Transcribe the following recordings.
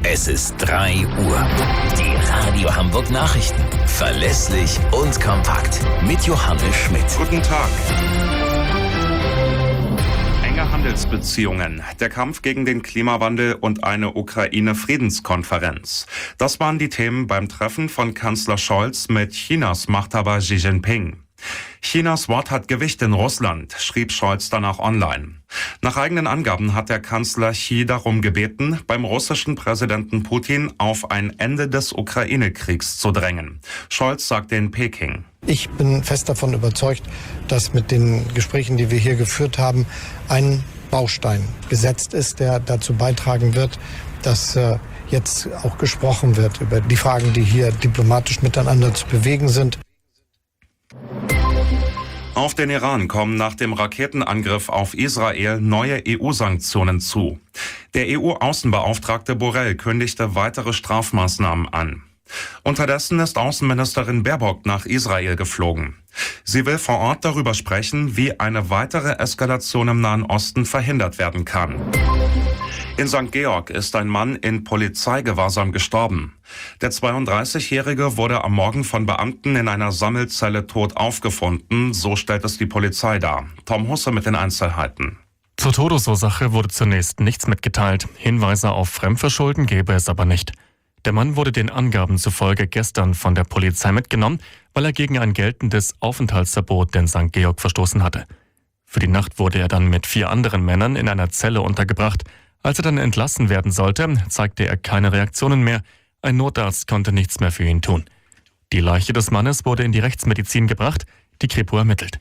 Es ist 3 Uhr. Die Radio Hamburg Nachrichten. Verlässlich und kompakt. Mit Johannes Schmidt. Guten Tag. Enge Handelsbeziehungen, der Kampf gegen den Klimawandel und eine Ukraine-Friedenskonferenz. Das waren die Themen beim Treffen von Kanzler Scholz mit Chinas Machthaber Xi Jinping. Chinas Wort hat Gewicht in Russland, schrieb Scholz danach online. Nach eigenen Angaben hat der Kanzler Xi darum gebeten, beim russischen Präsidenten Putin auf ein Ende des Ukraine-Kriegs zu drängen. Scholz sagte in Peking: Ich bin fest davon überzeugt, dass mit den Gesprächen, die wir hier geführt haben, ein Baustein gesetzt ist, der dazu beitragen wird, dass jetzt auch gesprochen wird über die Fragen, die hier diplomatisch miteinander zu bewegen sind. Auf den Iran kommen nach dem Raketenangriff auf Israel neue EU-Sanktionen zu. Der EU-Außenbeauftragte Borrell kündigte weitere Strafmaßnahmen an. Unterdessen ist Außenministerin Baerbock nach Israel geflogen. Sie will vor Ort darüber sprechen, wie eine weitere Eskalation im Nahen Osten verhindert werden kann. In St. Georg ist ein Mann in Polizeigewahrsam gestorben. Der 32-Jährige wurde am Morgen von Beamten in einer Sammelzelle tot aufgefunden, so stellt es die Polizei dar. Tom Husse mit den Einzelheiten. Zur Todesursache wurde zunächst nichts mitgeteilt. Hinweise auf Fremdverschulden gäbe es aber nicht. Der Mann wurde den Angaben zufolge gestern von der Polizei mitgenommen, weil er gegen ein geltendes Aufenthaltsverbot in St. Georg verstoßen hatte. Für die Nacht wurde er dann mit 4 anderen Männern in einer Zelle untergebracht. Als er dann entlassen werden sollte, zeigte er keine Reaktionen mehr. Ein Notarzt konnte nichts mehr für ihn tun. Die Leiche des Mannes wurde in die Rechtsmedizin gebracht. Die Kripo ermittelt.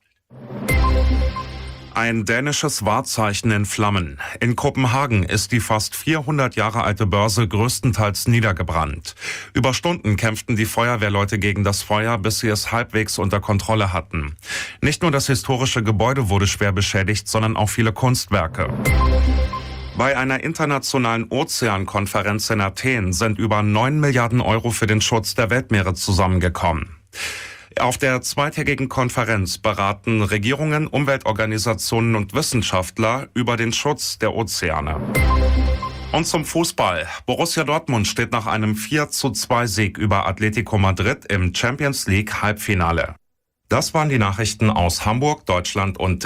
Ein dänisches Wahrzeichen in Flammen. In Kopenhagen ist die fast 400 Jahre alte Börse größtenteils niedergebrannt. Über Stunden kämpften die Feuerwehrleute gegen das Feuer, bis sie es halbwegs unter Kontrolle hatten. Nicht nur das historische Gebäude wurde schwer beschädigt, sondern auch viele Kunstwerke. Bei einer internationalen Ozeankonferenz in Athen sind über 9 Milliarden Euro für den Schutz der Weltmeere zusammengekommen. Auf der zweitägigen Konferenz beraten Regierungen, Umweltorganisationen und Wissenschaftler über den Schutz der Ozeane. Und zum Fußball. Borussia Dortmund steht nach einem 4:2 Sieg über Atletico Madrid im Champions League Halbfinale. Das waren die Nachrichten aus Hamburg, Deutschland und